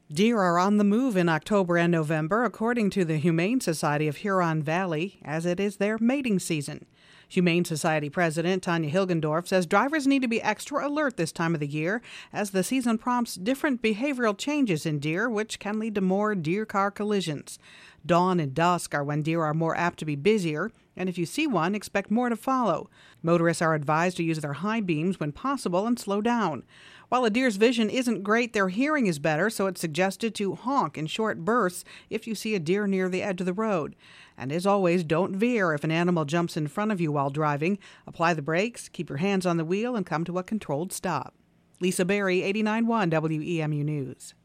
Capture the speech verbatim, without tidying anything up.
Deer are on the move in October and November, according to the Humane Society of Huron Valley, as it is their mating season. Humane Society President Tanya Hilgendorf says drivers need to be extra alert this time of the year as the season prompts different behavioral changes in deer, which can lead to more deer-car collisions. Dawn and dusk are when deer are more apt to be busier, and if you see one, expect more to follow. Motorists are advised to use their high beams when possible and slow down. While a deer's vision isn't great, their hearing is better, so it's suggested to honk in short bursts if you see a deer near the edge of the road. And as always, don't veer if an animal jumps in front of you while driving. Apply the brakes, keep your hands on the wheel, and come to a controlled stop. Lisa Berry, eighty-nine point one W E M U News.